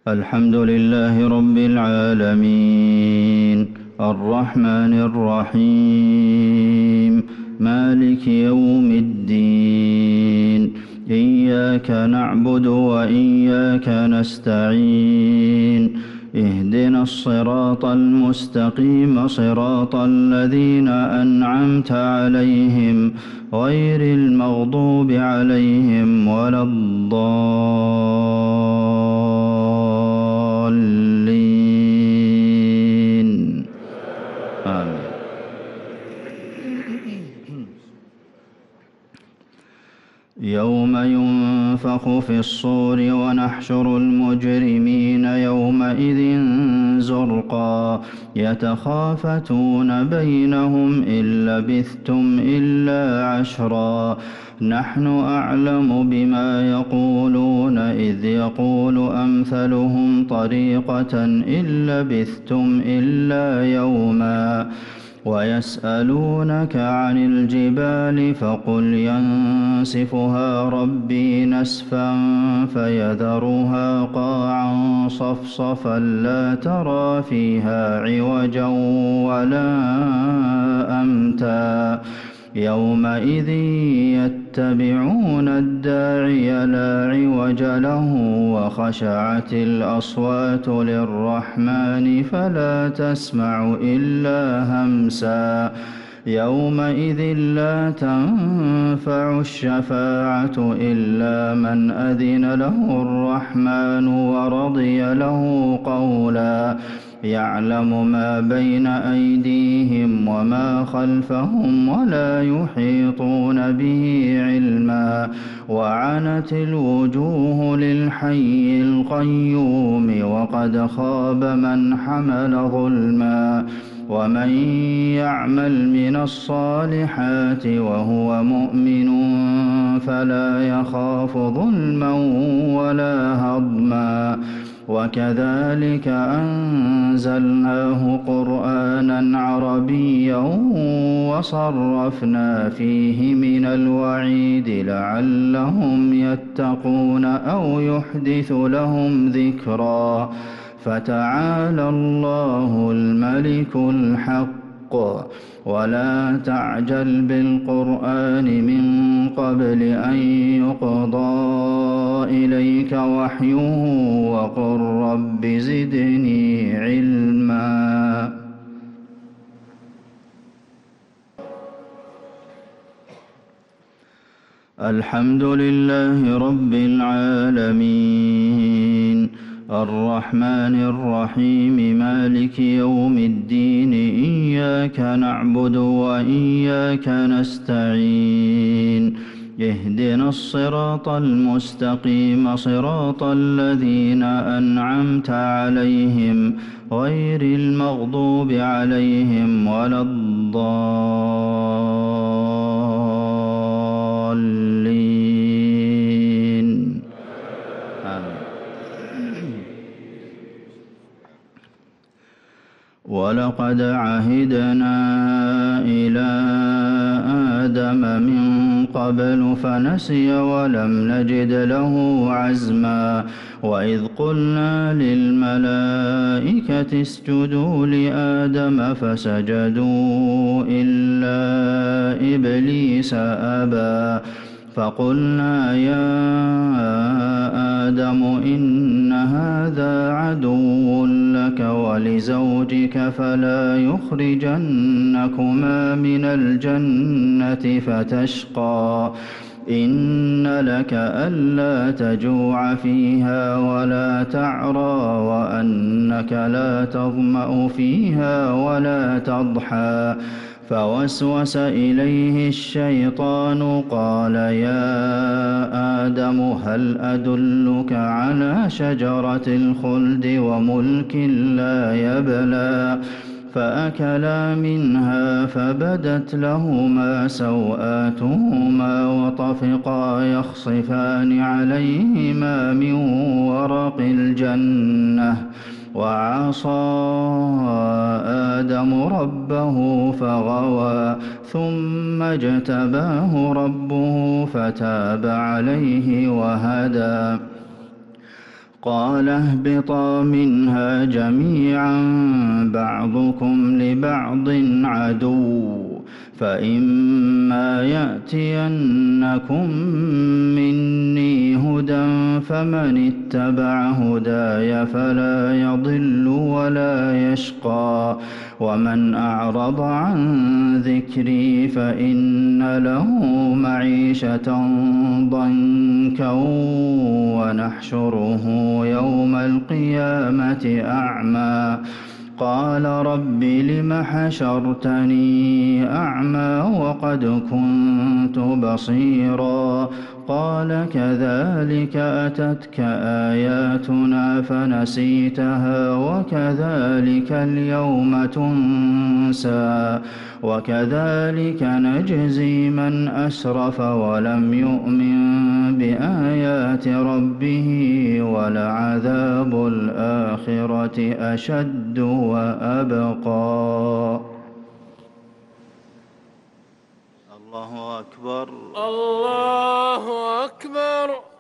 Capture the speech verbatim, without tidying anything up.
الحمد لله رب العالمين الرحمن الرحيم مالك يوم الدين إياك نعبد وإياك نستعين اهدنا الصراط المستقيم صراط الذين أنعمت عليهم غير المغضوب عليهم ولا الضالين آمين. يوم ينفخ في الصور ونحشر المجرمين يومئذ زرقا يتخافتون بينهم إن لبثتم إلا عشرا نحن أعلم بما يقولون إذ يقول أمثلهم طريقة إن لبثتم إلا يوما ويسألونك عن الجبال فقل ينسفها ربي نسفا فيذرها قاعا صفصفا لا ترى فيها عوجا ولا أمتا يومئذ يتبعون الداعي لا عوج له وخشعت الأصوات للرحمن فلا تسمع إلا همسا يومئذ لا تنفع الشفاعة إلا من أذن له الرحمن ورضي له قولا يعلم ما بين أيديهم وما خلفهم ولا يحيطون به علما وعنت الوجوه للحي القيوم وقد خاب من حمل ظلما ومن يعمل من الصالحات وهو مؤمن فلا يخاف ظلما ولا هضما وكذلك أنزلناه قرآنا عربيا وصرفنا فيه من الوعيد لعلهم يتقون أو يحدث لهم ذكرا فتعالى الله الملك الحق ولا تعجل بالقرآن من قبل أن يقضى إليك وحيه وقل رب زدني علما. الحمد لله رب العالمين الرحمن الرحيم مالك يوم الدين إياك نعبد وإياك نستعين اهدنا الصراط المستقيم صراط الذين أنعمت عليهم غير المغضوب عليهم ولا الضالين آمين. ولقد عهدنا إلى آدم من قبل فنسي ولم نجد له عزما وإذ قلنا للملائكة اسجدوا لآدم فسجدوا إلا إبليس أبى فقلنا يا آدم إن هذا عدو لك ولزوجك فلا يخرجنكما من الجنة فتشقى إن لك ألا تجوع فيها ولا تعرى وأنك لا تظمأ فيها ولا تضحى فوسوس إليه الشيطان قال يا آدم هل أدلك على شجرة الخلد وملك لا يبلى فأكلا منها فبدت لهما سوآتهما وطفقا يخصفان عليهما من ورق الجنة وعصى آدم ربه فغوى ثم اجتباه ربه فتاب عليه وهدى قال اهبطا منها جميعا بعضكم لبعض عدو فإما يأتينكم مني هدى فمن اتبع هداي فلا يضل ولا يشقى ومن أعرض عن ذكري فإن له معيشة ضنكا ونحشره يوم القيامة أعمى قال رب لم حشرتني أعمى وقد كنت بصيرا قال كذلك أتتك آياتنا فنسيتها وكذلك اليوم تنسى وكذلك نجزي من أسرف ولم يؤمن بآيات ربه ولعذاب الآخرة أشد وأبقى. الله أكبر. الله أكبر.